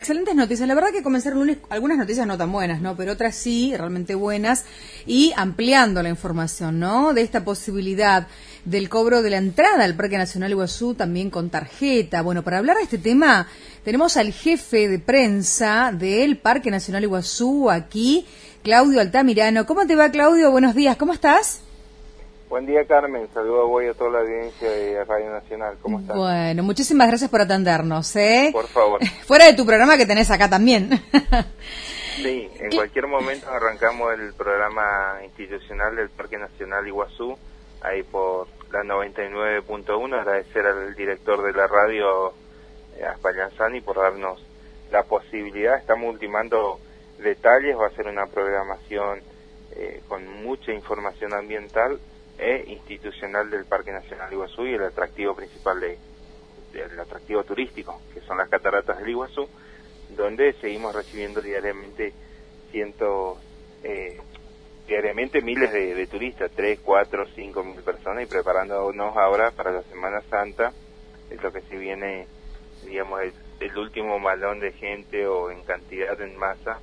excelentes noticias. La verdad que comenzaron lunes, algunas noticias no tan buenas, ¿no? Pero otras sí, realmente buenas, y ampliando la información, ¿no? De esta posibilidad del cobro de la entrada al Parque Nacional Iguazú también con tarjeta. Bueno, para hablar de este tema tenemos al jefe de prensa del Parque Nacional Iguazú aquí, Claudio Altamirano. ¿Cómo te va, Claudio? Buenos días, ¿cómo estás? Buen día, Carmen. Saludo a vos y a toda la audiencia de Radio Nacional. ¿Cómo estás? Bueno, muchísimas gracias por atendernos, ¿eh? Por favor. Fuera de tu programa que tenés acá también. Sí, en cualquier momento arrancamos el programa institucional del Parque Nacional Iguazú, ahí por la 99.1. Agradecer al director de la radio, Aspallanzani, por darnos la posibilidad. Estamos ultimando detalles, va a ser una programación con mucha información ambiental e institucional del Parque Nacional Iguazú y el atractivo principal del atractivo turístico, que son las cataratas del Iguazú, donde seguimos recibiendo diariamente miles de turistas, 3, 4, 5 mil personas, y preparándonos ahora para la Semana Santa, es lo que se viene, digamos, el último malón de gente o en cantidad, en masa,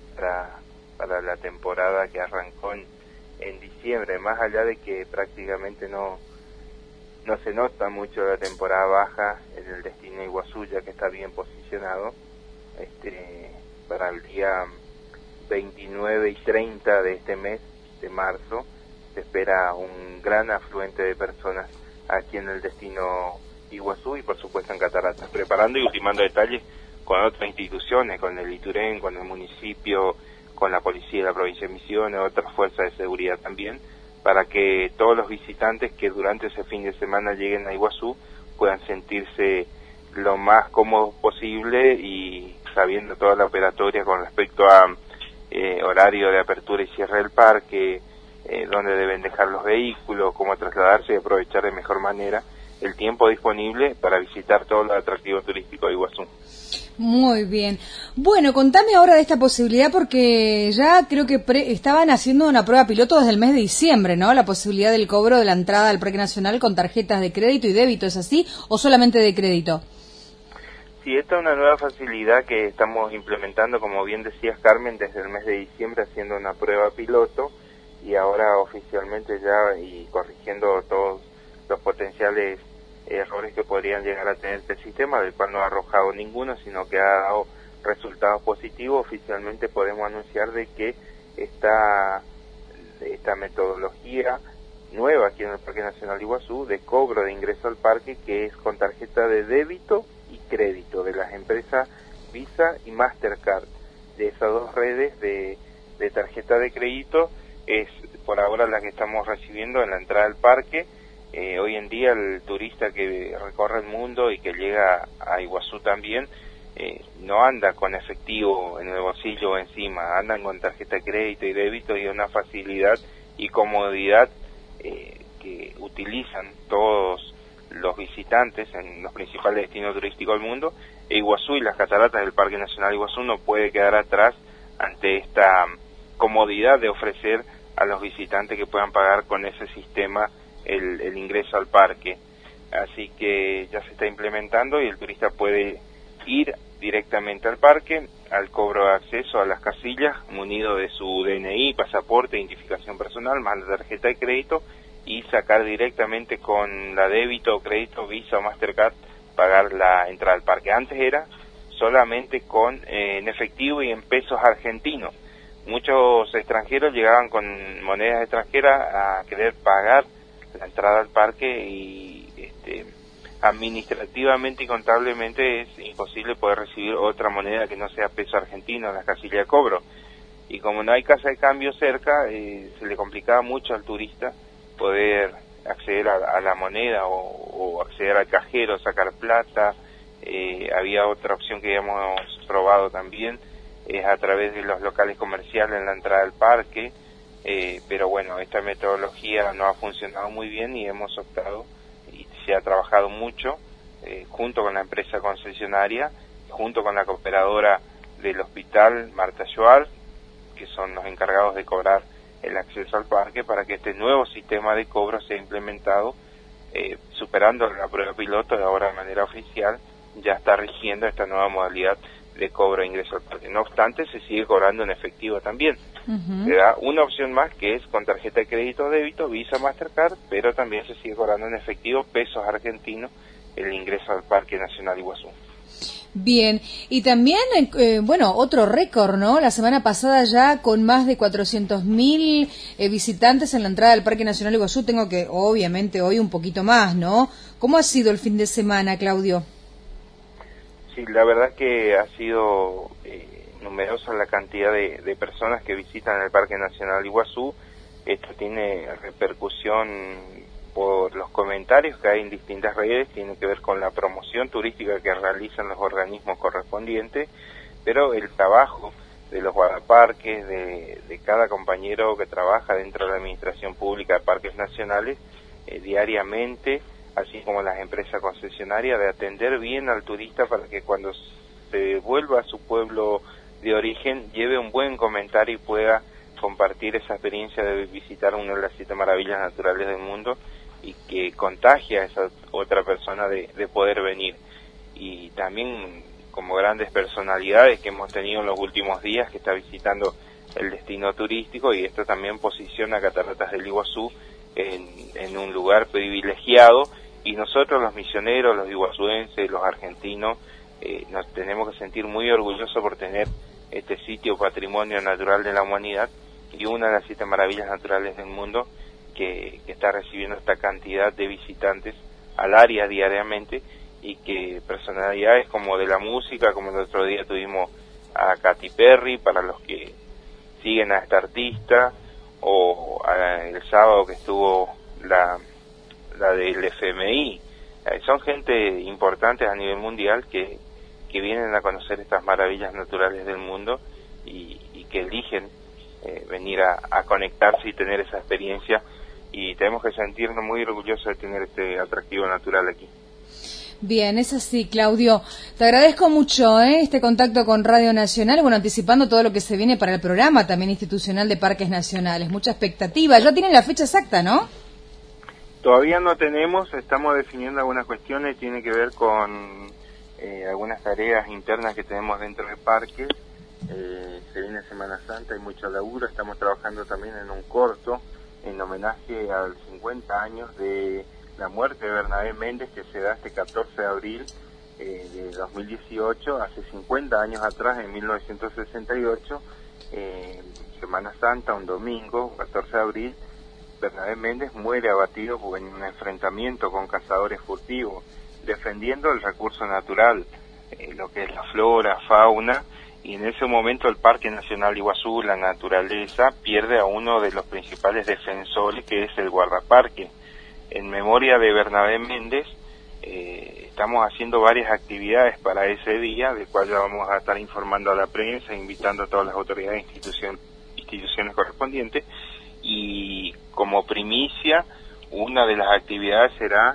para la temporada que arrancó en diciembre, más allá de que prácticamente no se nota mucho la temporada baja en el destino Iguazú, ya que está bien posicionado. Para el día 29 y 30 de este mes de marzo se espera un gran afluente de personas aquí en el destino Iguazú y por supuesto en Cataratas, preparando y ultimando detalles con otras instituciones, con el ITUREN, con el municipio, con la policía de la provincia de Misiones, otras fuerzas de seguridad también, para que todos los visitantes que durante ese fin de semana lleguen a Iguazú puedan sentirse lo más cómodos posible y sabiendo toda la operatoria con respecto a horario de apertura y cierre del parque, dónde deben dejar los vehículos, cómo trasladarse y aprovechar de mejor manera el tiempo disponible para visitar todos los atractivos turísticos de Iguazú. Muy bien. Bueno, contame ahora de esta posibilidad porque ya creo que estaban haciendo una prueba piloto desde el mes de diciembre, ¿no? La posibilidad del cobro de la entrada al Parque Nacional con tarjetas de crédito y débito, ¿es así? ¿O solamente de crédito? Sí, esta es una nueva facilidad que estamos implementando, como bien decías, Carmen, desde el mes de diciembre haciendo una prueba piloto y ahora oficialmente ya y corrigiendo todos los potenciales errores que podrían llegar a tener este sistema, del cual no ha arrojado ninguno, sino que ha dado resultados positivos. Oficialmente podemos anunciar de que esta metodología nueva aquí en el Parque Nacional Iguazú de cobro de ingreso al parque, que es con tarjeta de débito y crédito de las empresas Visa y Mastercard, de esas dos redes de tarjeta de crédito, es por ahora la que estamos recibiendo en la entrada al parque. Hoy en día el turista que recorre el mundo y que llega a Iguazú también no anda con efectivo en el bolsillo o encima, andan con tarjeta de crédito y débito, y una facilidad y comodidad que utilizan todos los visitantes en los principales destinos turísticos del mundo. Iguazú y las cataratas del Parque Nacional Iguazú no puede quedar atrás ante esta comodidad de ofrecer a los visitantes que puedan pagar con ese sistema el ingreso al parque. Así que ya se está implementando y el turista puede ir directamente al parque, al cobro de acceso a las casillas, munido de su DNI, pasaporte, identificación personal, más la tarjeta de crédito, y sacar directamente con la débito o crédito, Visa o Mastercard, pagar la entrada al parque. Antes era solamente en efectivo y en pesos argentinos. Muchos extranjeros llegaban con monedas extranjeras a querer pagar la entrada al parque y administrativamente y contablemente es imposible poder recibir otra moneda que no sea peso argentino en la casilla de cobro. Y como no hay casa de cambio cerca, se le complicaba mucho al turista poder acceder a la moneda o acceder al cajero, sacar plata. Había otra opción que habíamos probado también, es a través de los locales comerciales en la entrada al parque, pero bueno, esta metodología no ha funcionado muy bien y hemos optado, y se ha trabajado mucho junto con la empresa concesionaria, junto con la cooperadora del hospital Marta Joar, que son los encargados de cobrar el acceso al parque, para que este nuevo sistema de cobro sea implementado, superando la prueba piloto y ahora de manera oficial ya está rigiendo esta nueva modalidad de cobro de ingreso al parque. No obstante, se sigue cobrando en efectivo también. Se da una opción más, que es con tarjeta de crédito o débito, Visa, Mastercard, pero también se sigue cobrando en efectivo, pesos argentinos, el ingreso al Parque Nacional Iguazú. Bien, y también, bueno, otro récord, ¿no? La semana pasada ya con más de 400.000 visitantes en la entrada del Parque Nacional Iguazú. Tengo que, obviamente, hoy un poquito más, ¿no? ¿Cómo ha sido el fin de semana, Claudio? Sí, la verdad que ha sido numerosa la cantidad de personas que visitan el Parque Nacional Iguazú. Esto tiene repercusión por los comentarios que hay en distintas redes, tiene que ver con la promoción turística que realizan los organismos correspondientes, pero el trabajo de los guardaparques, de cada compañero que trabaja dentro de la Administración Pública de Parques Nacionales, diariamente, así como las empresas concesionarias, de atender bien al turista para que cuando se vuelva a su pueblo de origen lleve un buen comentario y pueda compartir esa experiencia de visitar una de las 7 maravillas naturales del mundo y que contagie a esa otra persona de poder venir. Y también como grandes personalidades que hemos tenido en los últimos días, que está visitando el destino turístico, y esto también posiciona a Cataratas del Iguazú en un lugar privilegiado, y nosotros los misioneros, los iguazuenses, los argentinos, nos tenemos que sentir muy orgullosos por tener este sitio patrimonio natural de la humanidad y una de las 7 maravillas naturales del mundo que está recibiendo esta cantidad de visitantes al área diariamente, y que personalidades como de la música, como el otro día tuvimos a Katy Perry, para los que siguen a esta artista, o el sábado que estuvo la del FMI, son gente importante a nivel mundial que vienen a conocer estas maravillas naturales del mundo y que eligen venir a conectarse y tener esa experiencia, y tenemos que sentirnos muy orgullosos de tener este atractivo natural aquí. Bien, es así, Claudio. Te agradezco mucho este contacto con Radio Nacional, bueno, anticipando todo lo que se viene para el programa también institucional de Parques Nacionales. Mucha expectativa. Ya tienen la fecha exacta, ¿no? Todavía no tenemos, estamos definiendo algunas cuestiones, tiene que ver con algunas tareas internas que tenemos dentro del parque. Se viene Semana Santa, hay mucho laburo, estamos trabajando también en un corto en homenaje al 50 años de la muerte de Bernabé Méndez, que se da este 14 de abril de 2018, hace 50 años atrás, en 1968, Semana Santa, un domingo, 14 de abril, Bernabé Méndez muere abatido en un enfrentamiento con cazadores furtivos, defendiendo el recurso natural, lo que es la flora, fauna, y en ese momento el Parque Nacional Iguazú, la naturaleza, pierde a uno de los principales defensores, que es el guardaparque. En memoria de Bernabé Méndez, estamos haciendo varias actividades para ese día, del cual ya vamos a estar informando a la prensa, invitando a todas las autoridades e instituciones correspondientes, y como primicia, una de las actividades será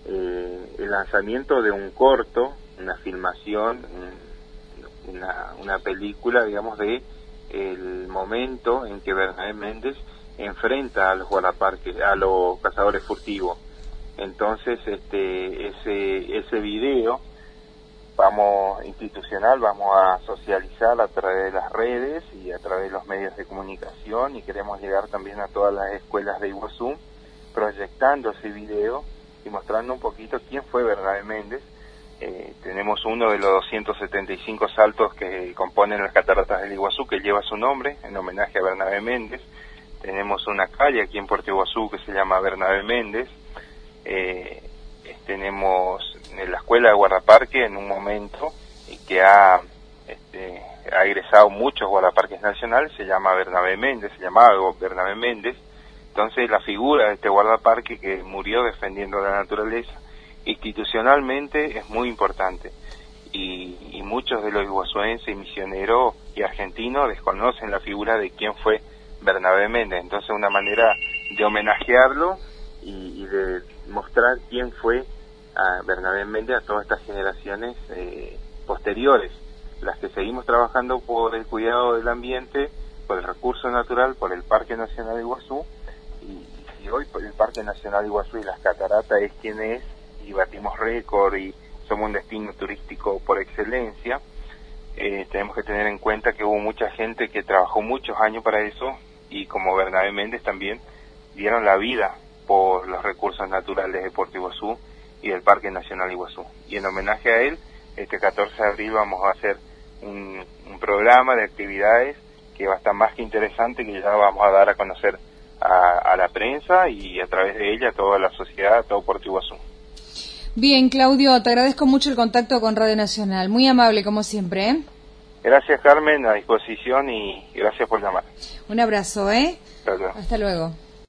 el lanzamiento de un corto, una filmación, una película, digamos, de el momento en que Bernabé Méndez enfrenta a los guardaparques, a los cazadores furtivos. Entonces, ese video institucional, vamos a socializar a través de las redes y a través de los medios de comunicación, y queremos llegar también a todas las escuelas de Iguazú, proyectando ese video y mostrando un poquito quién fue Bernabé Méndez. Tenemos uno de los 275 saltos que componen las cataratas del Iguazú, que lleva su nombre en homenaje a Bernabé Méndez. Tenemos una calle aquí en Puerto Iguazú que se llama Bernabé Méndez. Tenemos en la escuela de guardaparque, en un momento que ha egresado muchos guardaparques nacionales, se llama Bernabé Méndez, se llamaba Bernabé Méndez. Entonces la figura de este guardaparque, que murió defendiendo la naturaleza, institucionalmente es muy importante, y muchos de los iguazuenses y misioneros y argentinos desconocen la figura de quién fue Bernabé Méndez. Entonces, una manera de homenajearlo y de mostrar quién fue a Bernabé Méndez a todas estas generaciones posteriores, las que seguimos trabajando por el cuidado del ambiente, por el recurso natural, por el Parque Nacional Iguazú, y hoy por el Parque Nacional Iguazú y las cataratas es quien es, y batimos récord y somos un destino turístico por excelencia. tenemos que tener en cuenta que hubo mucha gente que trabajó muchos años para eso, y como Bernabé Méndez también dieron la vida por los recursos naturales de Puerto Iguazú y del Parque Nacional Iguazú. Y en homenaje a él, este 14 de abril vamos a hacer un programa de actividades que va a estar más que interesante, que ya vamos a dar a conocer a la prensa y a través de ella a toda la sociedad, a todo Puerto Iguazú. Bien, Claudio, te agradezco mucho el contacto con Radio Nacional. Muy amable, como siempre, ¿eh? Gracias, Carmen, a disposición, y gracias por llamar. Un abrazo, ¿eh? Hasta luego. Hasta luego.